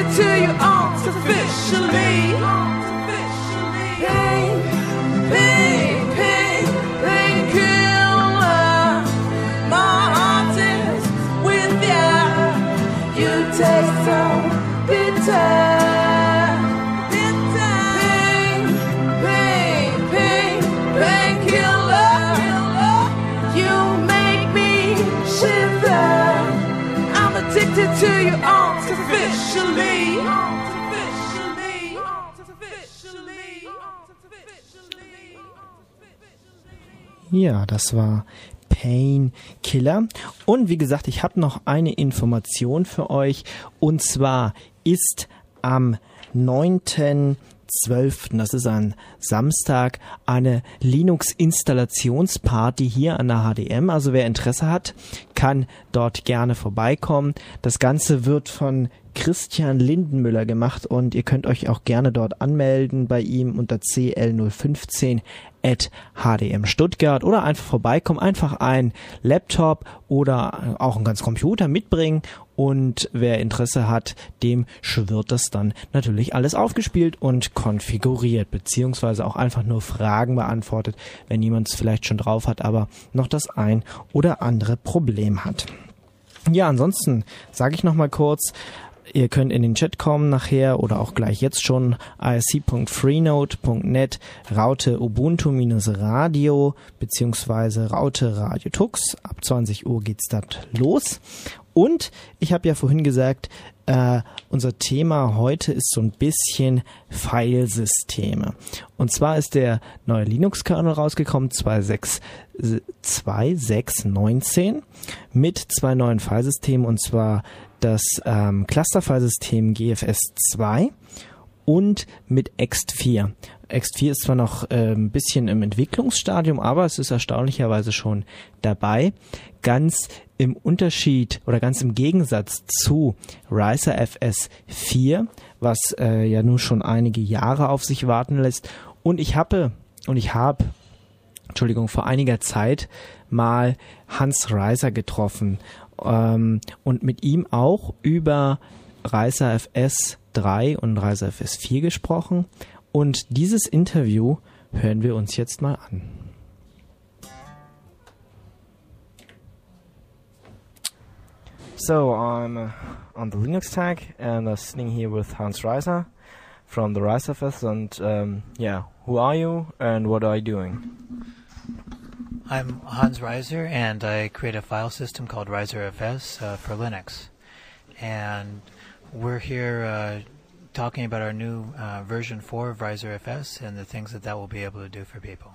addicted to you artificially. Pain, pain, pain, painkiller. My heart is with ya. You taste so bitter. Pain, pain, pain, painkiller. You make me shiver. I'm addicted to you artificially. Ja, das war Painkiller. Und wie gesagt, ich habe noch eine Information für euch. Und zwar ist am 9.12., das ist ein Samstag, eine Linux-Installationsparty hier an der HDM. Also wer Interesse hat, kann dort gerne vorbeikommen. Das Ganze wird von Christian Lindenmüller gemacht und ihr könnt euch auch gerne dort anmelden bei ihm unter cl015 @hdm Stuttgart oder einfach vorbeikommen, einfach einen Laptop oder auch einen ganzen Computer mitbringen und wer Interesse hat, dem wird das dann natürlich alles aufgespielt und konfiguriert, beziehungsweise auch einfach nur Fragen beantwortet, wenn jemand es vielleicht schon drauf hat, aber noch das ein oder andere Problem hat. Ja, ansonsten sage ich nochmal kurz, ihr könnt in den Chat kommen nachher oder auch gleich jetzt schon isc.freenode.net Raute Ubuntu-Radio beziehungsweise Raute Radio Tux. Ab 20 Uhr geht's dann los. Und ich habe ja vorhin gesagt, unser Thema heute ist so ein bisschen Filesysteme. Und zwar ist der neue Linux-Kernel rausgekommen, 2.6.19 mit 2 neuen Filesystemen, und zwar das Cluster-Filesystem GFS2 und mit ext4. ext4 ist zwar noch ein bisschen im Entwicklungsstadium, aber es ist erstaunlicherweise schon dabei. Ganz im Unterschied oder ganz im Gegensatz zu RiserFS 4, was ja nun schon einige Jahre auf sich warten lässt. Und ich habe vor einiger Zeit mal Hans Reiser getroffen und mit ihm auch über RiserFS 3 und RiserFS 4 gesprochen. Und dieses Interview hören wir uns jetzt mal an. So I'm on the Linux tag and I'm sitting here with Hans Reiser from the RiserFS. And who are you and what are you doing? I'm Hans Reiser, and I create a file system called RiserFS for Linux. And we're here talking about our new version 4 of RiserFS and the things that will be able to do for people.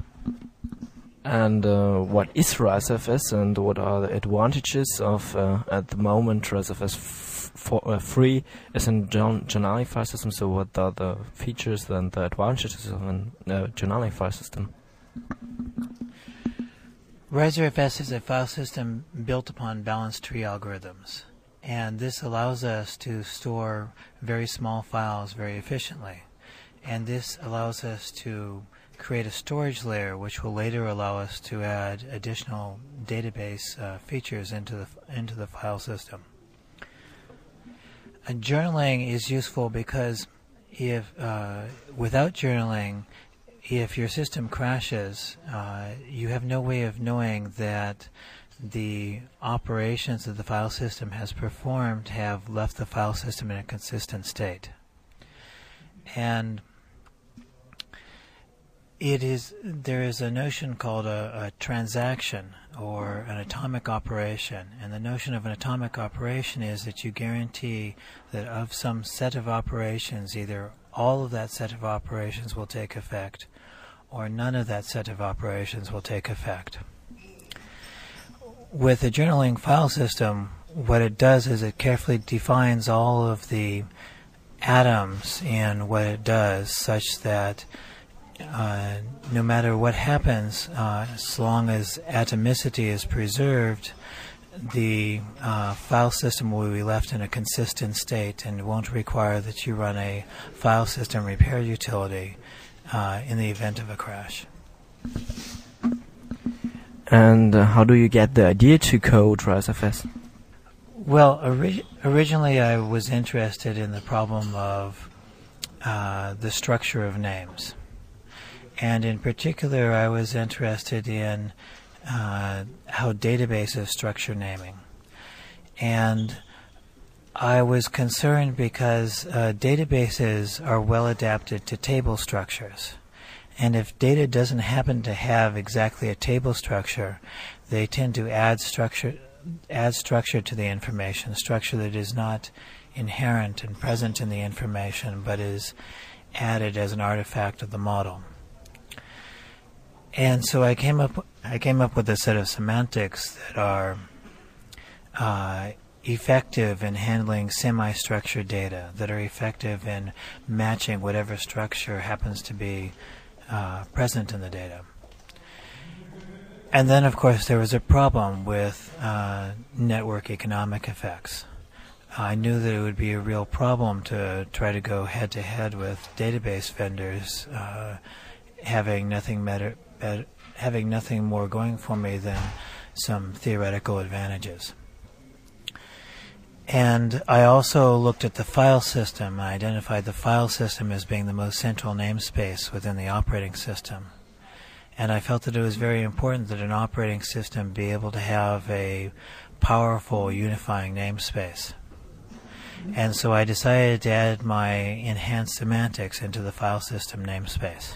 And what is RiserFS and what are the advantages of, at the moment, RiserFS 3 is a generic file system, so what are the features and the advantages of a generic file system? RiserFS is a file system built upon balanced tree algorithms, and this allows us to store very small files very efficiently, and this allows us to create a storage layer which will later allow us to add additional database features into the file system. Journaling is useful because if without journaling, if your system crashes, you have no way of knowing that the operations that the file system has performed have left the file system in a consistent state. And there is a notion called a transaction or an atomic operation, and the notion of an atomic operation is that you guarantee that of some set of operations, either all of that set of operations will take effect or none of that set of operations will take effect. With a journaling file system, what it does is it carefully defines all of the atoms in what it does, such that no matter what happens, as long as atomicity is preserved, the file system will be left in a consistent state and won't require that you run a file system repair utility in the event of a crash. And how do you get the idea to code RiserFS? Well, originally I was interested in the problem of the structure of names. And in particular, I was interested in how databases structure naming. And I was concerned because databases are well adapted to table structures. And if data doesn't happen to have exactly a table structure, they tend to add structure to the information, structure that is not inherent and present in the information, but is added as an artifact of the model. And so I came up with a set of semantics that are effective in handling semi-structured data, that are effective in matching whatever structure happens to be present in the data. And then, of course, there was a problem with network economic effects. I knew that it would be a real problem to try to go head-to-head with database vendors, having nothing more going for me than some theoretical advantages. And I also looked at the file system. I identified the file system as being the most central namespace within the operating system. And I felt that it was very important that an operating system be able to have a powerful unifying namespace. And so I decided to add my enhanced semantics into the file system namespace.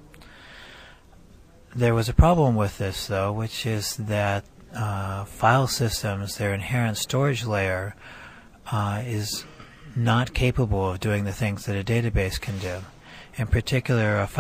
There was a problem with this, though, which is that file systems, their inherent storage layer, is not capable of doing the things that a database can do. In particular, a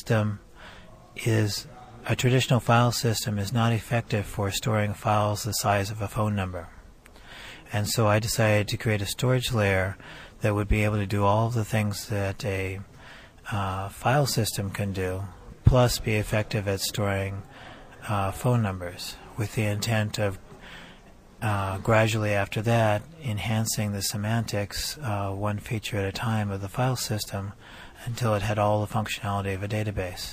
traditional file system is not effective for storing files the size of a phone number. And so I decided to create a storage layer that would be able to do all of the things that a file system can do, plus be effective at storing phone numbers, with the intent of gradually after that enhancing the semantics one feature at a time of the file system until it had all the functionality of a database.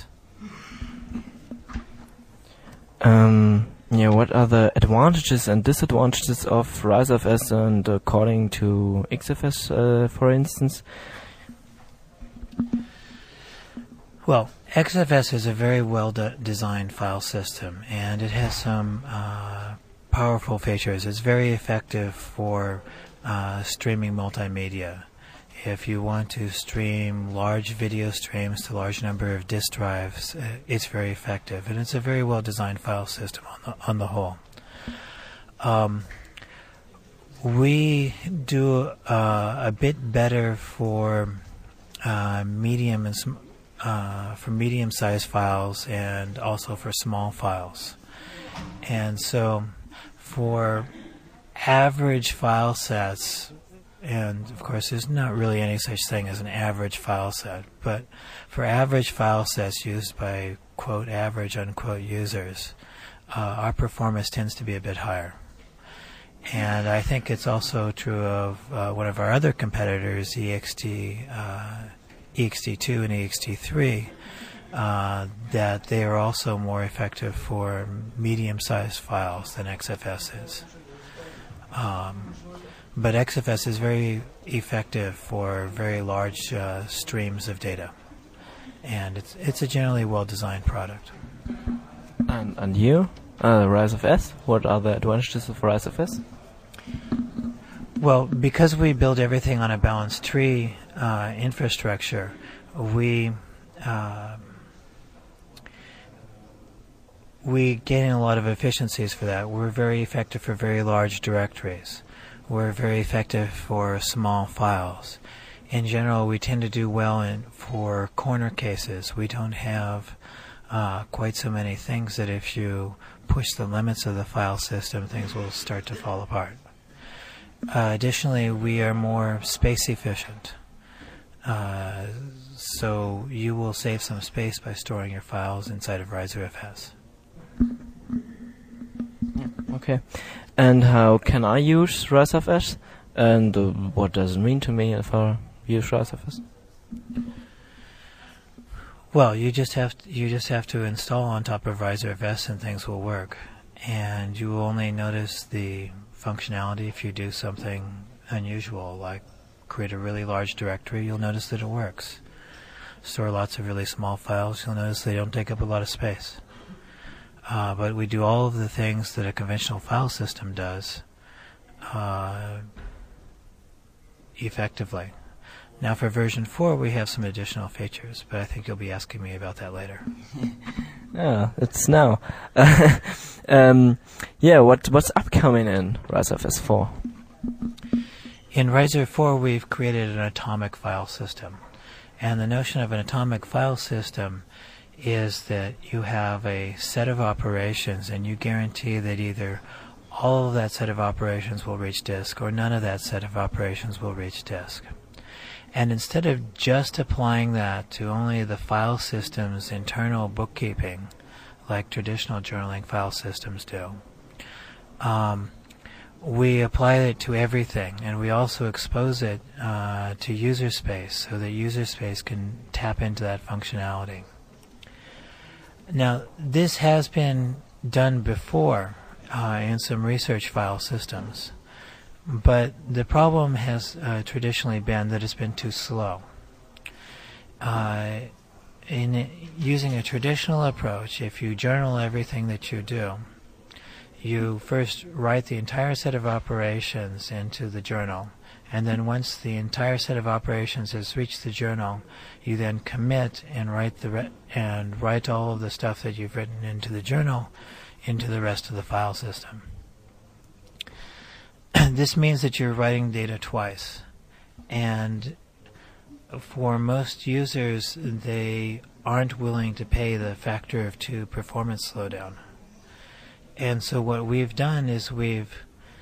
What are the advantages and disadvantages of RiseFS and according to XFS, for instance? Well, XFS is a very well-designed file system, and it has some powerful features. It's very effective for streaming multimedia. If you want to stream large video streams to a large number of disk drives, it's very effective, and it's a very well-designed file system on the whole. We do a bit better for medium-sized files and also for small files, and so for average file sets. And, of course, there's not really any such thing as an average file set. But for average file sets used by, quote, average, unquote, users, our performance tends to be a bit higher. And I think it's also true of one of our other competitors, EXT2 and EXT3, that they are also more effective for medium-sized files than XFS is. But XFS is very effective for very large streams of data, and it's a generally well-designed product. And you, RiseFS, what are the advantages of RiseFS? Well, because we build everything on a balanced tree infrastructure, we gain a lot of efficiencies for that. We're very effective for very large directories. We're very effective for small files. In general, we tend to do well for corner cases. We don't have quite so many things that if you push the limits of the file system, things will start to fall apart. Additionally, we are more space efficient. So you will save some space by storing your files inside of RiserFS. Okay. And how can I use RiseFS? And what does it mean to me if I use RiseFS? Well, you just have to install on top of RiserFS and things will work. and you will only notice the functionality if you do something unusual, like create a really large directory. You'll notice that it works. Store lots of really small files. You'll notice they don't take up a lot of space. But we do all of the things that a conventional file system does effectively. Now for version 4 we have some additional features, but I think you'll be asking me about that later. Yeah, it's now. What's upcoming in RiseFS 4? In Riser 4 we've created an atomic file system. And the notion of an atomic file system is that you have a set of operations and you guarantee that either all of that set of operations will reach disk or none of that set of operations will reach disk. And instead of just applying that to only the file system's internal bookkeeping, like traditional journaling file systems do, we apply it to everything, and we also expose it to user space so that user space can tap into that functionality. Now, this has been done before in some research file systems, but the problem has traditionally been that it's been too slow. In using a traditional approach, if you journal everything that you do, you first write the entire set of operations into the journal, and then once the entire set of operations has reached the journal, you then commit and write all of the stuff that you've written into the journal into the rest of the file system. This means that you're writing data twice, and for most users they aren't willing to pay the factor of 2 performance slowdown. And so what we've done is we've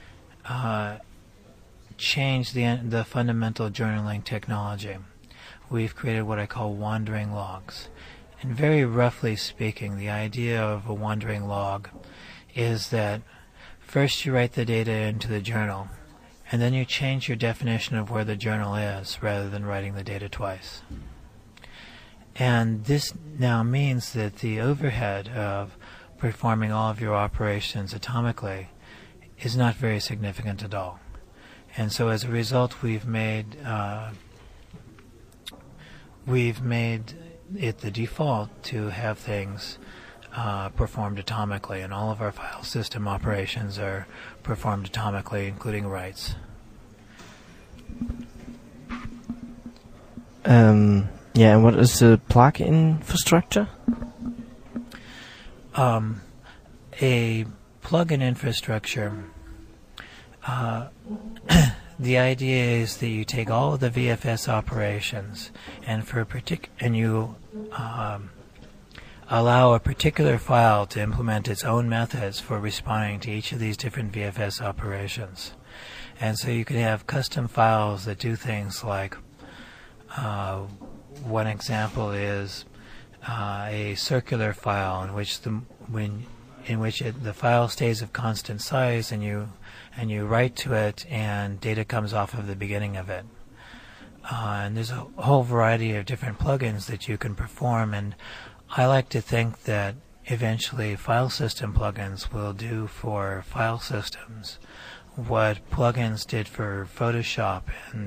changed the fundamental journaling technology. We've created what I call wandering logs. And very roughly speaking, the idea of a wandering log is that first you write the data into the journal, and then you change your definition of where the journal is rather than writing the data twice. And this now means that the overhead of performing all of your operations atomically is not very significant at all. And so as a result we've made it the default to have things performed atomically, and all of our file system operations are performed atomically, including writes. And what is the plug-in infrastructure? A plug-in infrastructure, the idea is that you take all of the VFS operations and you allow a particular file to implement its own methods for responding to each of these different VFS operations. And so you can have custom files that do things like, one example is a circular file in which the file stays of constant size, and you write to it and data comes off of the beginning of it. And there's a whole variety of different plugins that you can perform, and I like to think that eventually file system plugins will do for file systems what plugins did for Photoshop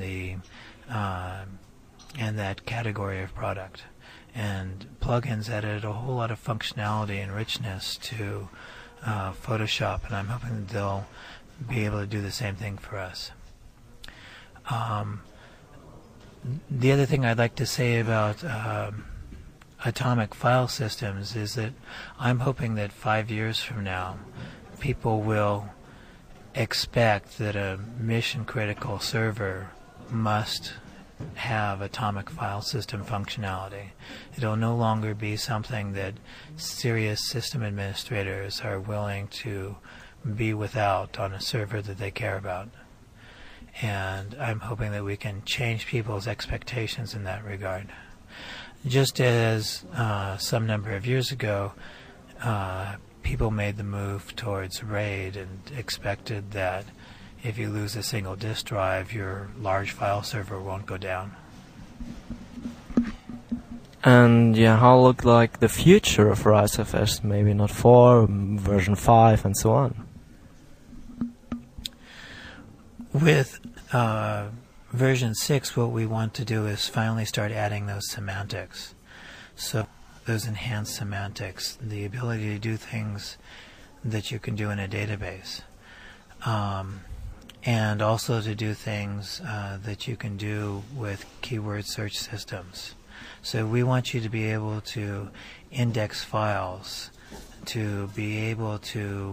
and that category of product. And plugins added a whole lot of functionality and richness to Photoshop, and I'm hoping that they'll be able to do the same thing for us. The other thing I'd like to say about atomic file systems is that I'm hoping that 5 years from now people will expect that a mission-critical server must have atomic file system functionality. It'll no longer be something that serious system administrators are willing to be without on a server that they care about. And I'm hoping that we can change people's expectations in that regard. Just as some number of years ago people made the move towards RAID and expected that if you lose a single disk drive, your large file server won't go down. And yeah, how look like the future of RiseFS? Maybe not 4, version 5, and so on. With version 6, what we want to do is finally start adding those semantics. So those enhanced semantics, the ability to do things that you can do in a database, and also to do things that you can do with keyword search systems. So we want you to be able to index files, to be able to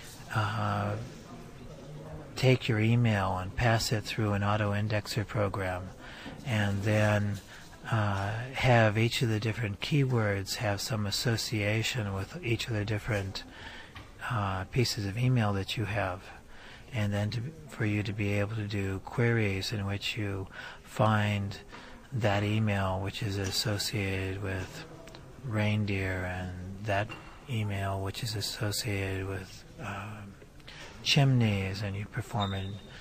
take your email and pass it through an auto-indexer program, and then have each of the different keywords have some association with each of the different pieces of email that you have, and then for you to be able to do queries in which you find that email which is associated with reindeer, and that email which is associated with chimneys, and you perform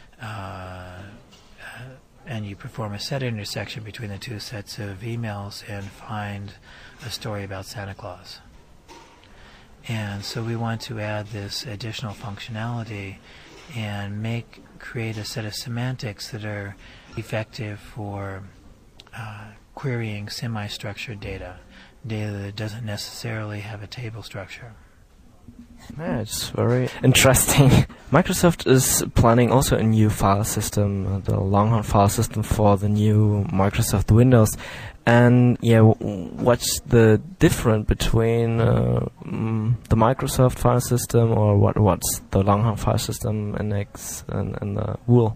a set intersection between the two sets of emails and find a story about Santa Claus. And so we want to add this additional functionality and create a set of semantics that are effective for querying semi-structured data that doesn't necessarily have a table structure. Yeah, it's very interesting. Microsoft is planning also a new file system, the Longhorn file system for the new Microsoft Windows. And yeah, what's the difference between the Microsoft file system, or what's the Longhorn file system and the WUL?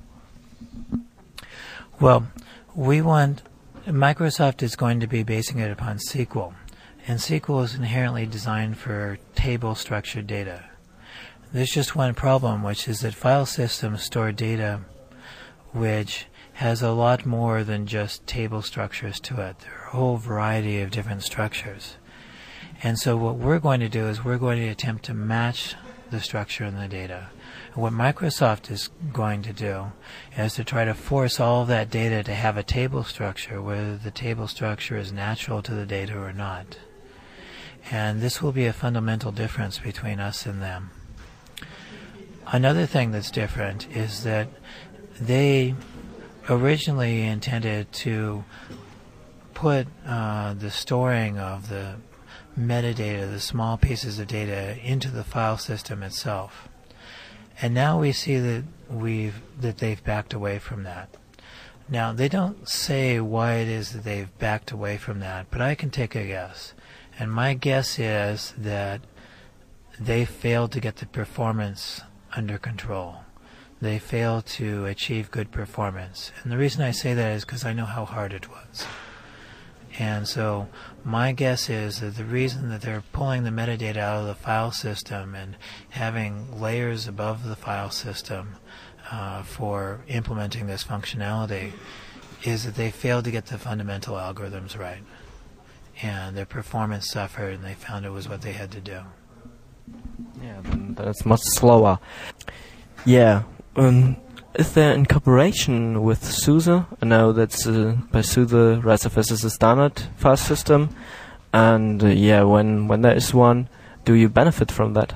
Well, Microsoft is going to be basing it upon SQL. And SQL is inherently designed for table-structured data. There's just one problem, which is that file systems store data which has a lot more than just table structures to it. There are a whole variety of different structures. And so what we're going to do is we're going to attempt to match the structure in the data. And what Microsoft is going to do is to try to force all of that data to have a table structure, whether the table structure is natural to the data or not. And this will be a fundamental difference between us and them. Another thing that's different is that they originally intended to put the storing of the metadata, the small pieces of data, into the file system itself. And now we see that they've backed away from that. Now, they don't say why it is that they've backed away from that, but I can take a guess. And my guess is that they failed to get the performance under control. They failed to achieve good performance. And the reason I say that is because I know how hard it was. And so my guess is that the reason that they're pulling the metadata out of the file system and having layers above the file system for implementing this functionality is that they failed to get the fundamental algorithms right. And their performance suffered, and they found it was what they had to do. Yeah, then that's much slower. Yeah. Is there incorporation with SUSE? I know that's by SUSE, RiseFS is a standard file system. And yeah, when there is one, do you benefit from that?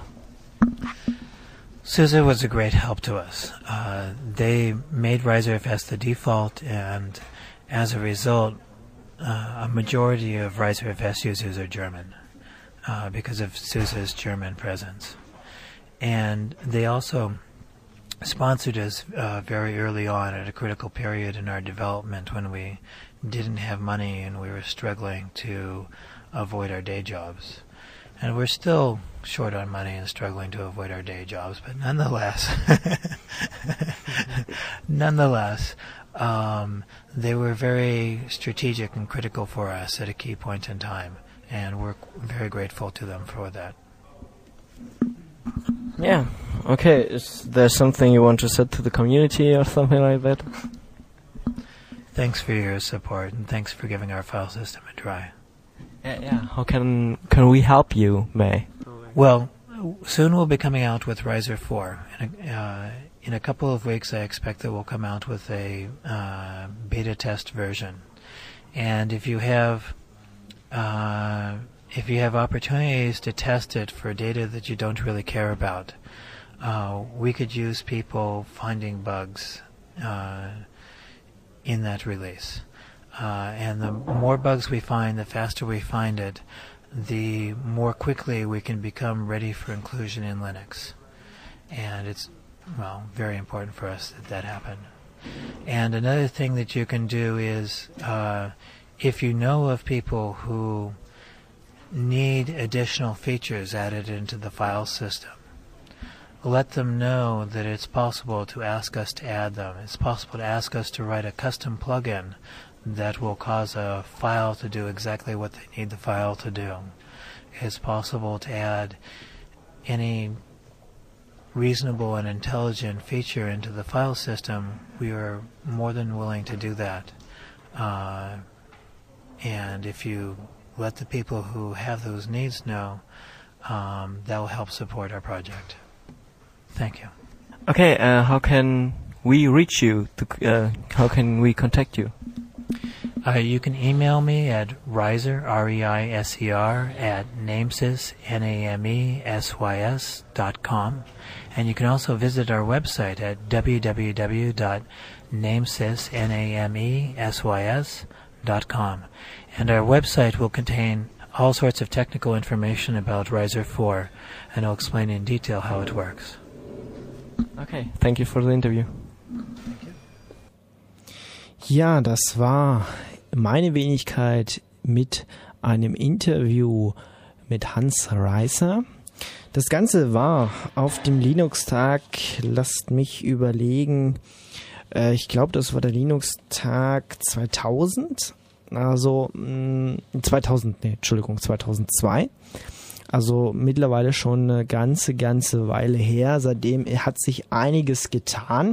SUSE was a great help to us. They made RiseFS the default, and as a result, a majority of RiseFS users are German because of SUSE's German presence. And they also sponsored us very early on at a critical period in our development when we didn't have money and we were struggling to avoid our day jobs. And we're still short on money and struggling to avoid our day jobs, but nonetheless, they were very strategic and critical for us at a key point in time, and we're very grateful to them for that. Yeah. Okay. Is there something you want to say to the community or something like that? Thanks for your support, and thanks for giving our file system a try. Yeah. How can we help you, May? Well, soon we'll be coming out with Riser 4. In a couple of weeks, I expect that we'll come out with a beta test version. And if you have if you have opportunities to test it for data that you don't really care about, we could use people finding bugs in that release. And the more bugs we find, the faster we find it, the more quickly we can become ready for inclusion in Linux. And it's, well, very important for us that that happen. And another thing that you can do is, if you know of people who need additional features added into the file system, let them know that it's possible to ask us to add them. It's possible to ask us to write a custom plugin that will cause a file to do exactly what they need the file to do. It's possible to add any reasonable and intelligent feature into the file system. We are more than willing to do that. And if you let the people who have those needs know, that will help support our project. Thank you. Okay, how can we reach you? How can we contact you? You can email me at Reiser, R-E-I-S-E-R, at namesys, N-A-M-E-S-Y-S.com. And you can also visit our website at www.namesys, N-A-M-E-S-Y-S.com. And our website will contain all sorts of technical information about Reiser 4, and I'll explain in detail how it works. Okay, thank you for the interview. Ja, das war meine Wenigkeit mit einem Interview mit Hans Reiser. Das Ganze war auf dem Linux-Tag, lasst mich überlegen, ich glaube, das war der Linux-Tag 2000, also 2002. Also mittlerweile schon eine ganze Weile her. Seitdem hat sich einiges getan.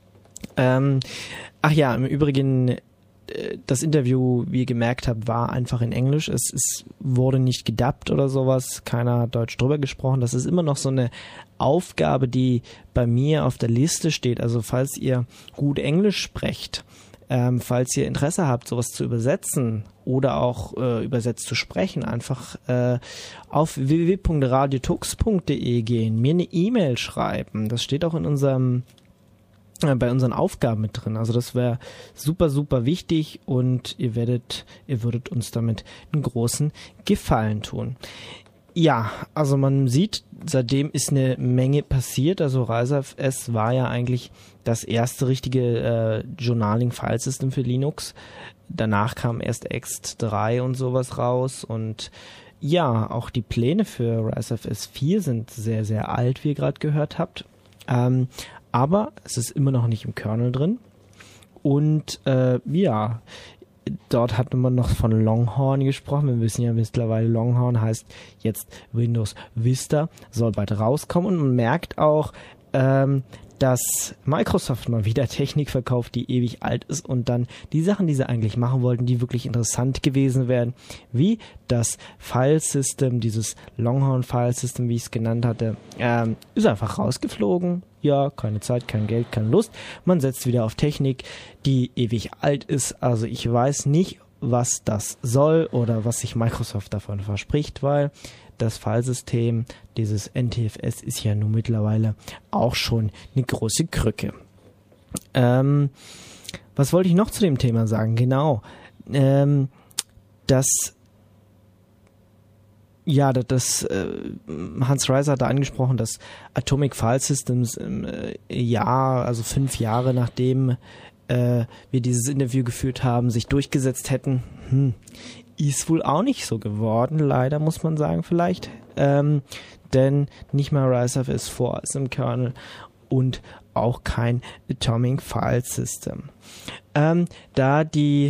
Ach ja, im Übrigen, das Interview, wie ihr gemerkt habt, war einfach in Englisch. Es wurde nicht gedubbt oder sowas. Keiner hat Deutsch drüber gesprochen. Das ist immer noch so eine Aufgabe, die bei mir auf der Liste steht. Also falls ihr gut Englisch sprecht, falls ihr Interesse habt, sowas zu übersetzen oder auch übersetzt zu sprechen, einfach auf www.radiotux.de gehen, mir eine E-Mail schreiben. Das steht auch in bei unseren Aufgaben mit drin. Also das wäre super wichtig und ihr würdet uns damit einen großen Gefallen tun. Ja, also man sieht, seitdem ist eine Menge passiert. Also RiserFS war ja eigentlich das erste richtige Journaling-File-System für Linux. Danach kam erst ext3 und sowas raus. Und ja, auch die Pläne für RiserFS 4 sind sehr alt, wie ihr gerade gehört habt. Aber es ist immer noch nicht im Kernel drin. Und ja, dort hat man noch von Longhorn gesprochen. Wir wissen ja mittlerweile, Longhorn heißt jetzt Windows Vista, soll bald rauskommen. Und man merkt auch, dass Microsoft mal wieder Technik verkauft, die ewig alt ist und dann die Sachen, die sie eigentlich machen wollten, die wirklich interessant gewesen wären, wie das File-System, dieses Longhorn-File-System, wie ich es genannt hatte, ist einfach rausgeflogen. Ja, keine Zeit, kein Geld, keine Lust. Man setzt wieder auf Technik, die ewig alt ist. Also ich weiß nicht, was das soll oder was sich Microsoft davon verspricht, weil das Filesystem, dieses NTFS, ist ja nun mittlerweile auch schon eine große Krücke. Was wollte ich noch zu dem Thema sagen? Genau, Hans Reiser hat da angesprochen, dass Atomic File Systems im Jahr, also 5 Jahre nachdem wir dieses Interview geführt haben, sich durchgesetzt hätten. Ist wohl auch nicht so geworden, leider muss man sagen vielleicht, denn nicht mal RiserFS 4 ist im Kernel und auch kein Atomic File System. Da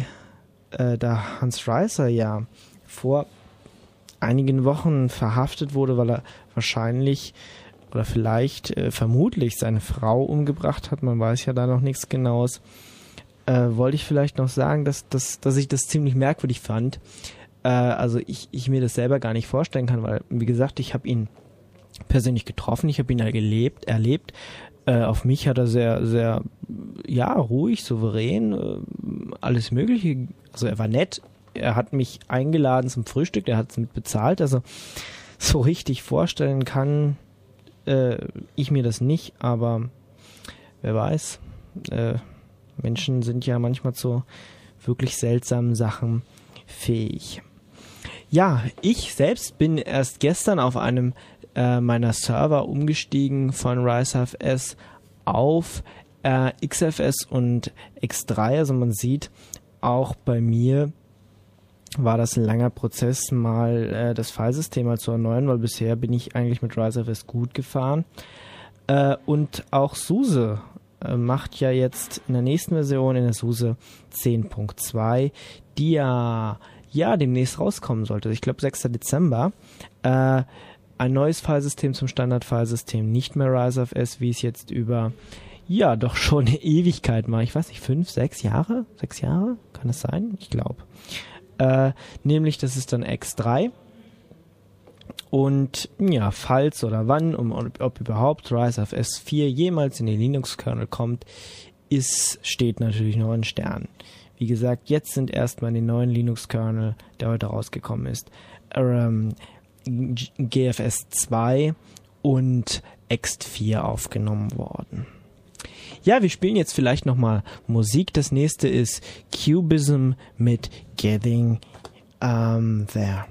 Hans Reiser ja vor einigen Wochen verhaftet wurde, weil er wahrscheinlich oder vielleicht vermutlich seine Frau umgebracht hat, man weiß ja da noch nichts Genaues, wollte ich vielleicht noch sagen, dass ich das ziemlich merkwürdig fand. Also ich mir das selber gar nicht vorstellen kann, weil, wie gesagt, ich habe ihn persönlich getroffen, ich habe ihn erlebt. Auf mich hat er sehr ruhig, souverän, alles Mögliche. Also er war nett, er hat mich eingeladen zum Frühstück, er hat es mit bezahlt, also so richtig vorstellen kann ich mir das nicht, aber wer weiß, Menschen sind ja manchmal zu wirklich seltsamen Sachen fähig. Ja, ich selbst bin erst gestern auf einem meiner Server umgestiegen von RiseHFS auf XFS und X3. Also man sieht, auch bei mir war das ein langer Prozess, mal das Filesystem mal zu erneuern, weil bisher bin ich eigentlich mit RiseHFS gut gefahren. Und auch SUSE macht ja jetzt in der nächsten Version, in der SUSE 10.2, die ja demnächst rauskommen sollte. Ich glaube 6. Dezember. Ein neues Filesystem zum Standard-Filesystem, nicht mehr RiseHFS, wie es jetzt über, doch schon eine Ewigkeit mal, ich weiß nicht, 5, 6 Jahre? 6 Jahre? Kann es sein? Ich glaube. Nämlich, das ist dann X3. Und falls oder wann, ob überhaupt RiseHFS 4 jemals in den Linux-Kernel kommt, steht natürlich noch in Sternen. Wie gesagt, jetzt sind erstmal in den neuen Linux-Kernel, der heute rausgekommen ist, GFS 2 und Ext 4 aufgenommen worden. Ja, wir spielen jetzt vielleicht nochmal Musik. Das nächste ist Cubism mit Getting There.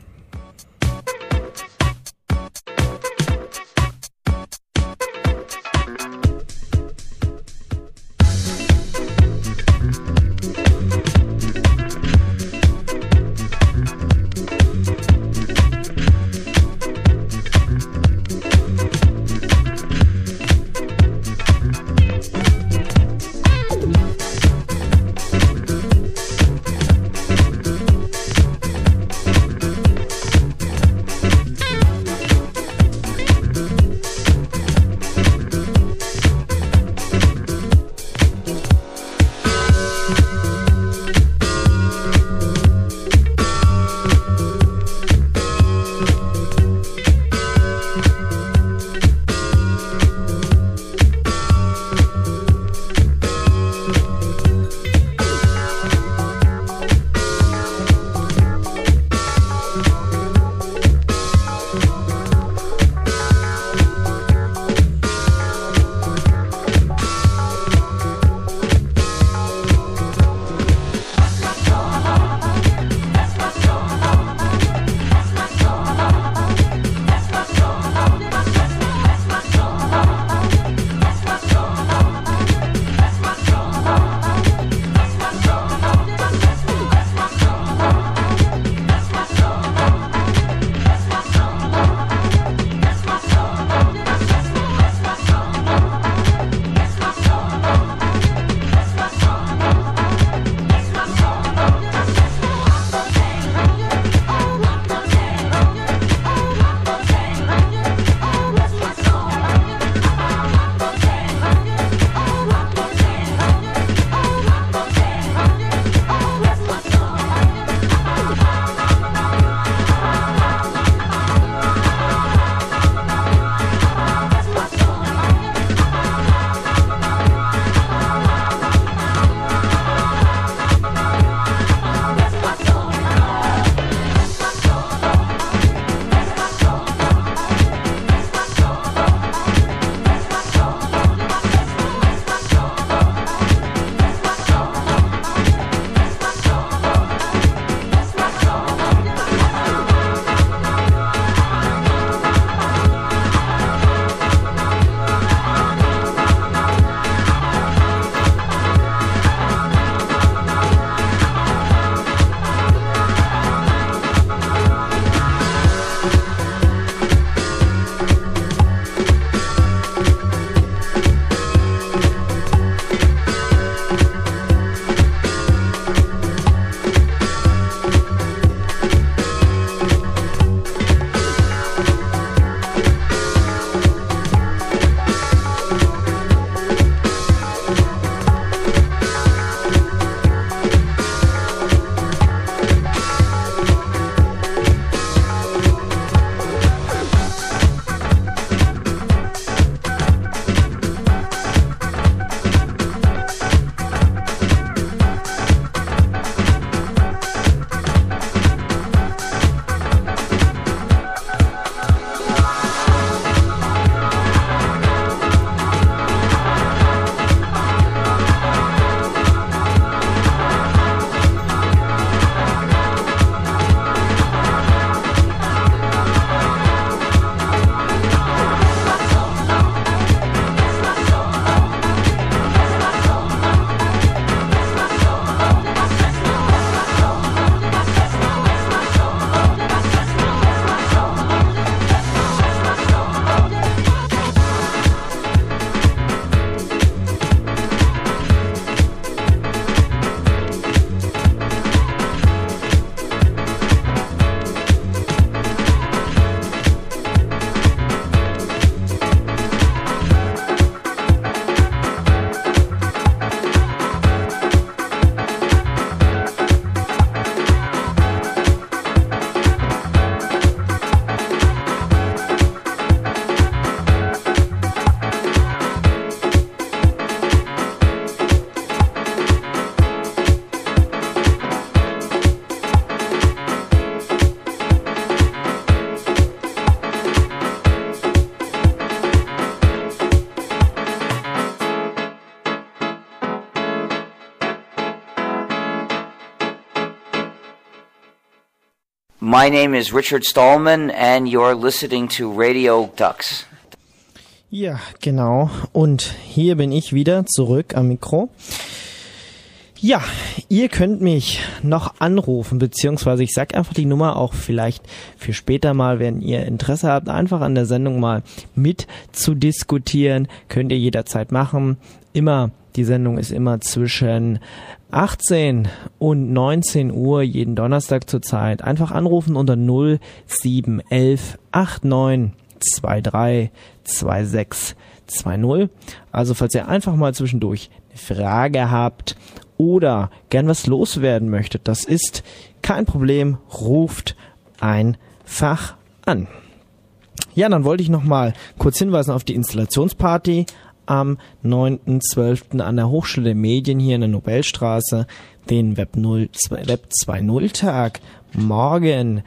My name is Richard Stallman and you're listening to Radio Dux. Ja, genau. Und hier bin ich wieder zurück am Mikro. Ja, ihr könnt mich noch anrufen, beziehungsweise ich sag einfach die Nummer auch vielleicht für später mal, wenn ihr Interesse habt, einfach an der Sendung mal mit zu diskutieren. Könnt ihr jederzeit machen. Die Sendung ist immer zwischen 18 und 19 Uhr jeden Donnerstag zurzeit. Einfach anrufen unter 0711 89 23 26 20. Also falls ihr einfach mal zwischendurch eine Frage habt oder gern was loswerden möchtet, das ist kein Problem, ruft einfach an. Ja, dann wollte ich noch mal kurz hinweisen auf die Installationsparty am 9.12. an der Hochschule der Medien hier in der Nobelstraße, den Web 2.0 Tag morgen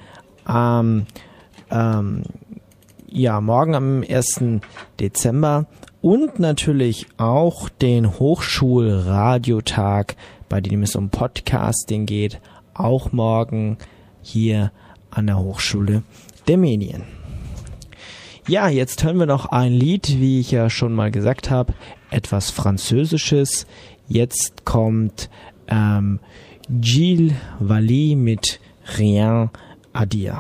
morgen am 1. Dezember und natürlich auch den Hochschulradiotag, bei dem es um Podcasting geht, auch morgen hier an der Hochschule der Medien. Ja, jetzt hören wir noch ein Lied, wie ich ja schon mal gesagt habe, etwas Französisches. Jetzt kommt Gilles Valli mit Rien à dire.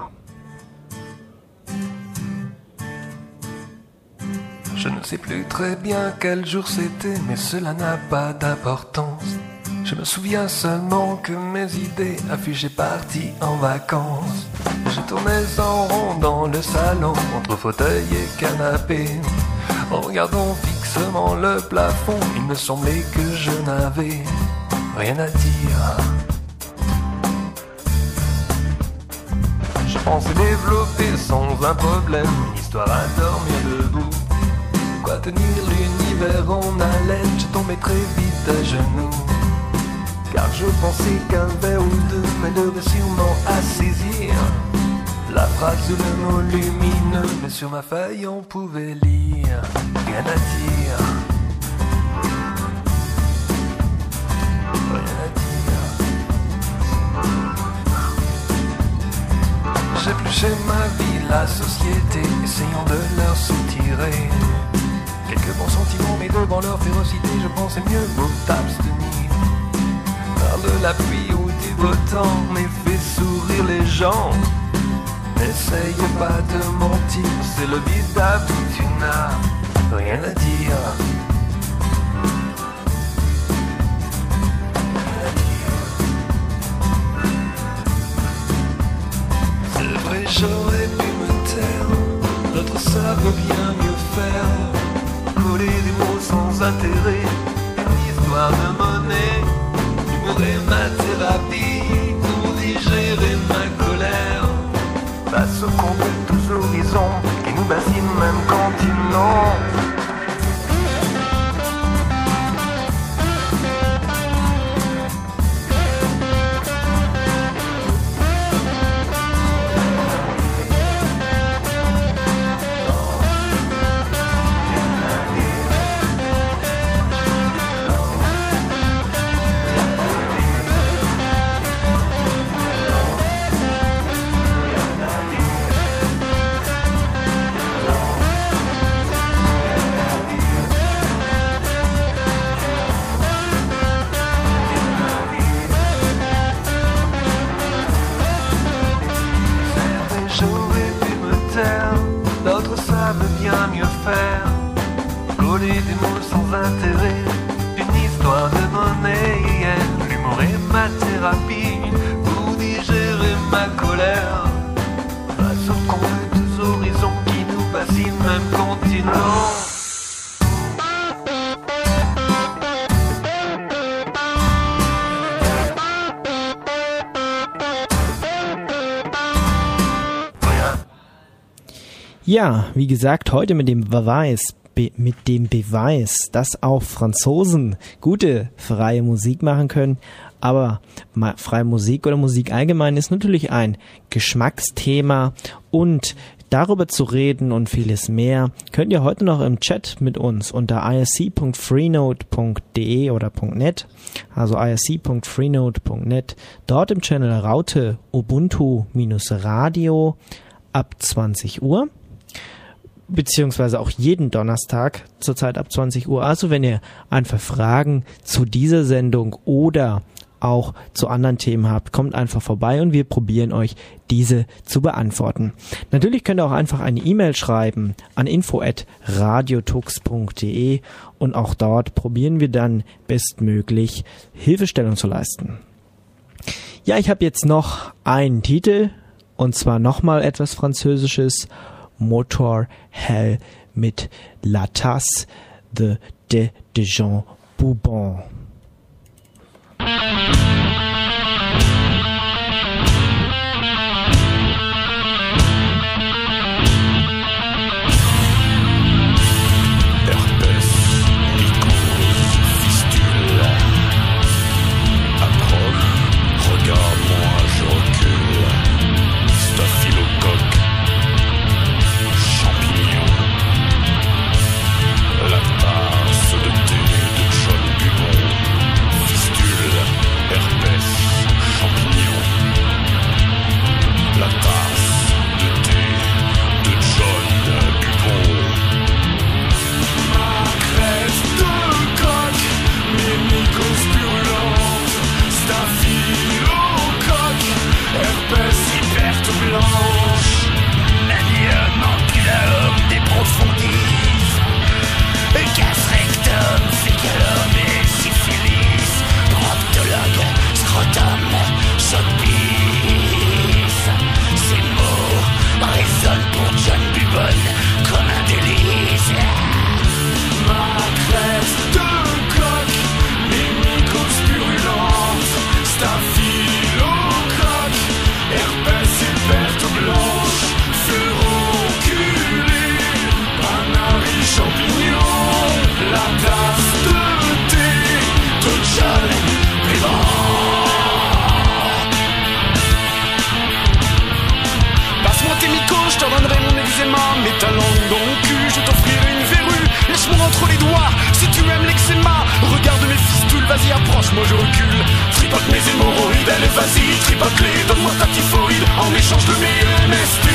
Je ne sais plus très bien quel jour c'était, mais cela n'a pas d'importance. Je me souviens seulement que mes idées affichaient parties en vacances. Je tournais en rond dans le salon, entre fauteuil et canapé. En regardant fixement le plafond, il me semblait que je n'avais rien à dire. Je pensais développer sans un problème une histoire à dormir debout. Quoi tenir l'univers en haleine, je tombais très vite à genoux. Car je pensais qu'un vers ou deux m'aiderait sûrement à saisir la phrase ou le mot lumineux, mais sur ma feuille on pouvait lire rien à dire. Rien à dire. J'épluchais ma vie, la société, essayant de leur soutirer quelques bons sentiments, mais devant leur férocité, je pensais mieux vaut t'abstenir. Par de la pluie ou du beau temps, mais fais sourire les gens. N'essaye pas de mentir, c'est le vide à bout, tu n'as rien à dire. C'est vrai, j'aurais pu me taire, d'autres savent bien mieux faire. Coller des mots sans intérêt, une histoire de monnaie. L'humour est ma thérapie pour digérer ma colère. Face aux conquêtes tous horizons qui nous bassinent même continent. Ja, wie gesagt, heute mit dem Beweis, dass auch Franzosen gute freie Musik machen können. Aber freie Musik oder Musik allgemein ist natürlich ein Geschmacksthema und darüber zu reden und vieles mehr, könnt ihr heute noch im Chat mit uns unter isc.freenode.de oder .net, also isc.freenode.net, dort im Channel Raute Ubuntu-Radio ab 20 Uhr. Beziehungsweise auch jeden Donnerstag zurzeit ab 20 Uhr. Also wenn ihr einfach Fragen zu dieser Sendung oder auch zu anderen Themen habt, kommt einfach vorbei und wir probieren euch diese zu beantworten. Natürlich könnt ihr auch einfach eine E-Mail schreiben an info@radiotux.de und auch dort probieren wir dann bestmöglich Hilfestellung zu leisten. Ja, ich habe jetzt noch einen Titel und zwar nochmal etwas Französisches. Motor Hell mit La Tasse de Jean Boubon. Vas-y approche, moi je recule. Tripote mes hémorroïdes, allez vas-y, tripote-les. Donne-moi ta typhoïde en échange de mes MST.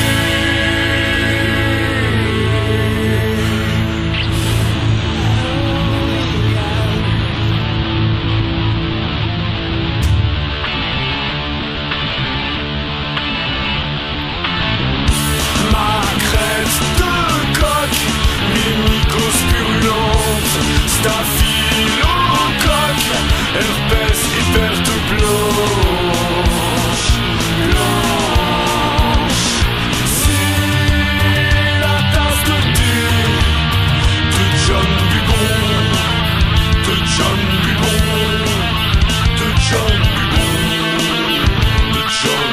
Ma crête de coque, mes mycoses purulentes, staphylocoque, herpès et perte blanche, blanche. C'est la tasse de thé de John Bubon, de John Bubon, de John Bubon, de John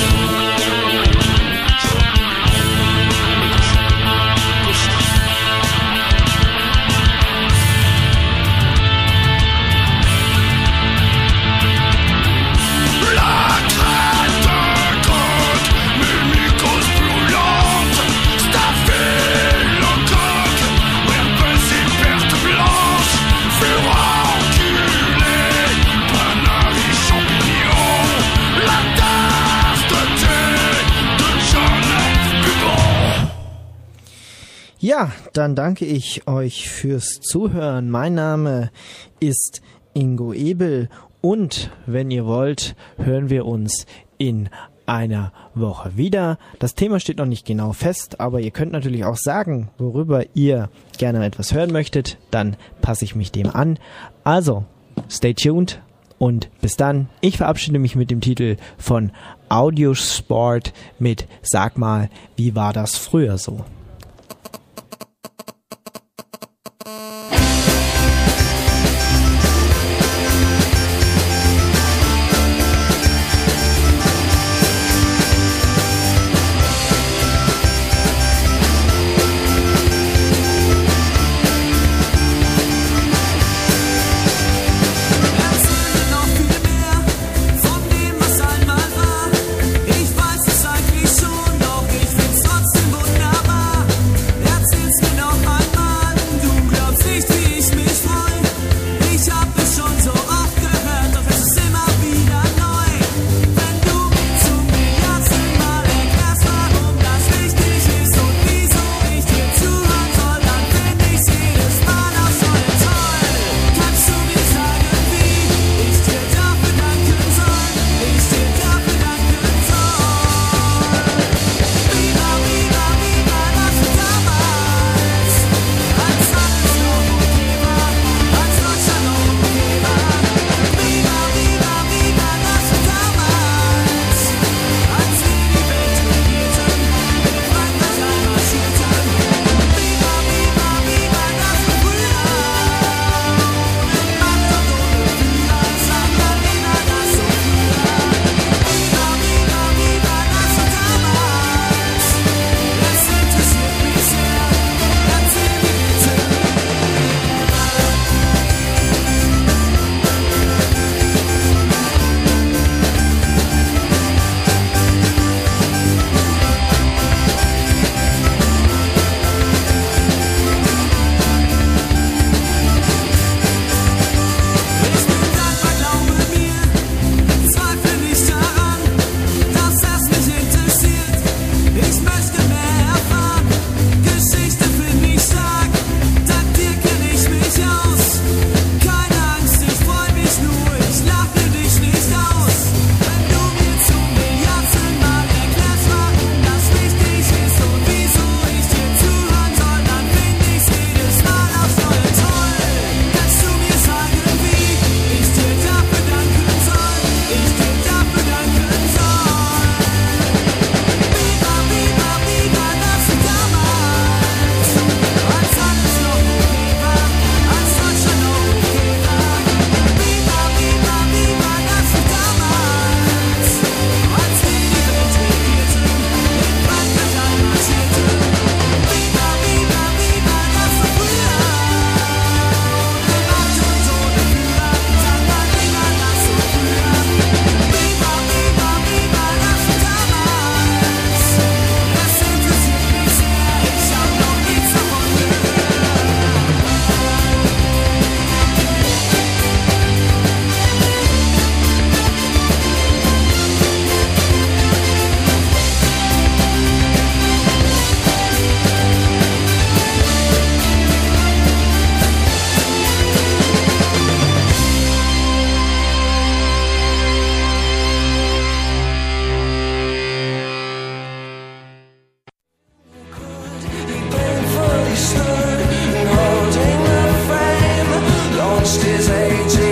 Ja, dann danke ich euch fürs Zuhören. Mein Name ist Ingo Ebel und wenn ihr wollt, hören wir uns in einer Woche wieder. Das Thema steht noch nicht genau fest, aber ihr könnt natürlich auch sagen, worüber ihr gerne etwas hören möchtet. Dann passe ich mich dem an. Also, stay tuned und bis dann. Ich verabschiede mich mit dem Titel von Audiosport mit Sag mal, wie war das früher so?